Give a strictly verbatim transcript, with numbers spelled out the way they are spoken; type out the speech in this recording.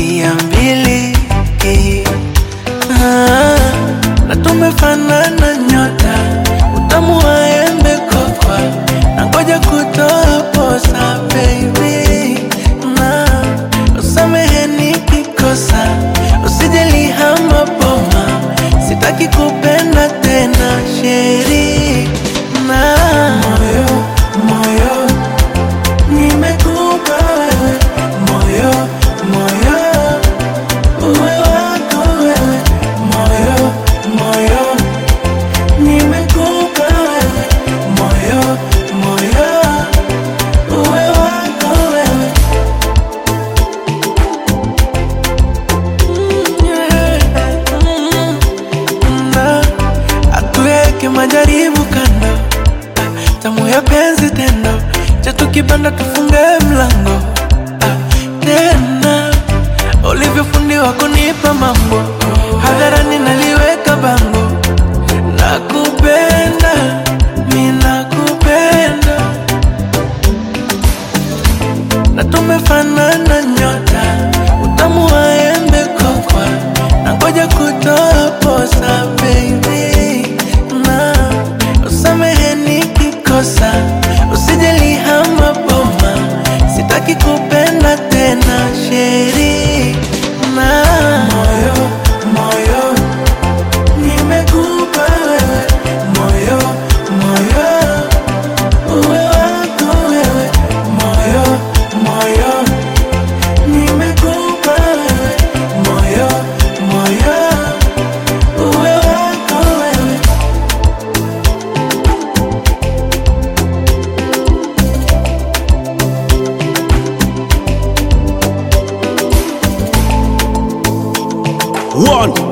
mia mbili. Ah, na tumefanana nyota, utamu wa embe kokwa, na ngoja kutoa posa baby. Na usamehe nikikosa, usijali hama boma, sitaki kupenda tena sheri. Na moyo, moyo, nimekupa wewe, moyo, moyo, uwe wako wewe, moyo, moyo, nimekupa wewe, moyo, moyo, uwe wako wewe. Mm, yeah. Mm, na atuweke majaribu kando, tamu ya penzi tendo, cha tukipanda tufunge mlango. Ah, tena ulivyofundiwa kunipa mambo, hadharani naliweka bango. Nakupenda, mimi nakupenda, na tumefanana nyota, utamu wa embe kokwa, na ngoja kutoa posa baby. Na usamehe nikikosa, usijali hama boma, sitaki kupenda tena sheri. Na moyo, moyo, nimekupa wewe, moyo, moyo, uwe wako wewe, moyo, moyo, nimekupa wewe, moyo, moyo, uwe wako wewe. One.